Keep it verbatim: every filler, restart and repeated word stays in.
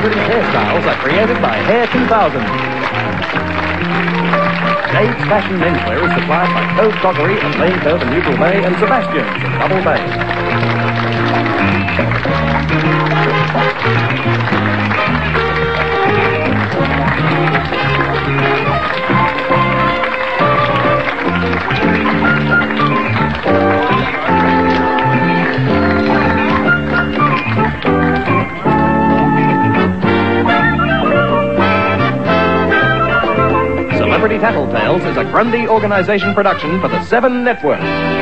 celebrity hairstyles are created by Hair two thousand. Dave's Fashion Menswear is supplied by Cove Crockery and Lane Cove and Neutral Bay and Sebastian's in Double Bay. Celebrity Tattletales is a Grundy Organization production for the Seven Network.